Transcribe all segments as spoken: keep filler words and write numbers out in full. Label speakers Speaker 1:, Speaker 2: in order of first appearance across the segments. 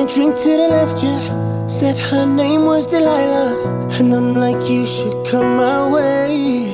Speaker 1: drink to the left, yeah. Said her name was Delilah, and I'm like, you should come my way.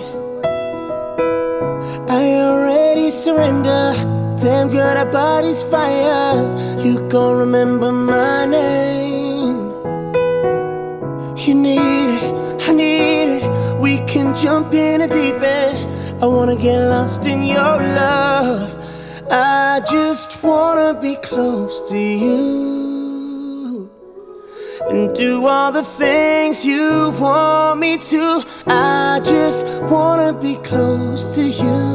Speaker 1: I already surrender. Damn good, our body's fire. You gon' remember my name. You need it, I need it. We can jump in a deep end. I wanna get lost in your love. I just wanna be close to you and do all the things you want me to. I just wanna be close to you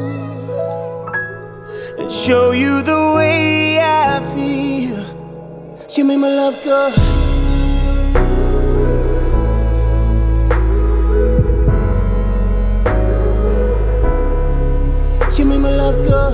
Speaker 1: and show you the way I feel. You make my love go. You make my love go.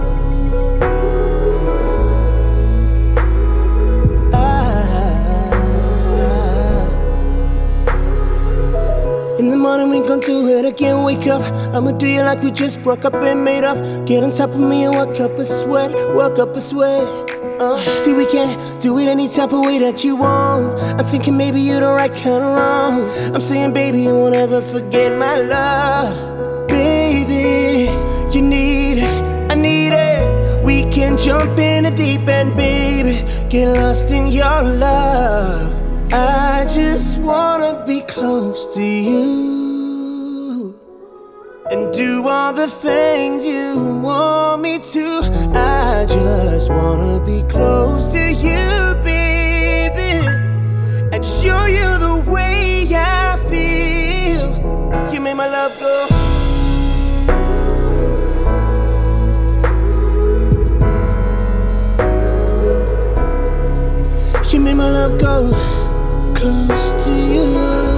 Speaker 1: In the morning we gon' do it again, wake up. I'ma do you like we just broke up and made up. Get on top of me and work up a sweat, work up a sweat. uh, See, we can do it any type of way that you want. I'm thinking maybe you're the right kind of wrong. I'm saying baby, you won't ever forget my love. Baby, you need it, I need it. We can jump in the deep end, baby. Get lost in your love. I just wanna be close to you and do all the things you want me to. I just wanna be close to you, baby, and show you the way I feel. You make my love go. You make my love go. Close to you,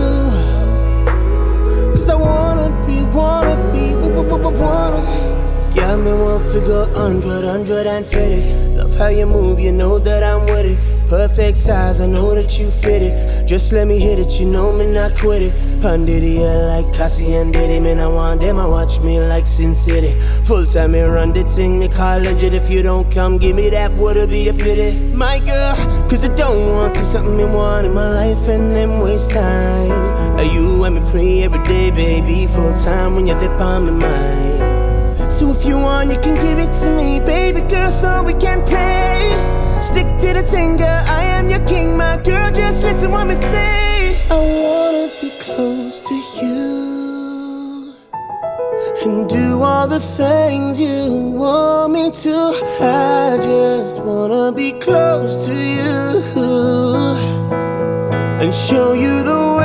Speaker 1: cause I wanna be, wanna be, wanna. Yeah, I'm in one figure, hundred, hundred and fifty. Love how you move, you know that I'm with it. Perfect size, I know that you fit it. Just let me hit it, you know me not quit it. Pandiddy, yeah, like Cassie and Diddy. Man, I want them, I watch me like Sin City. Full time, me run the thing, me call legit. If you don't come, give me that, would it be a pity? My girl, cause I don't want to see something me want in my life and then waste time. Are you and me pray every day, baby, full time when you're there on my mind. So if you want, you can give it to me, baby girl, so we can play. Stick to the thing, girl, I am your king, my girl, just listen what me say. I wanna be close to you and do all the things you want me to. I just wanna be close to you and show you the way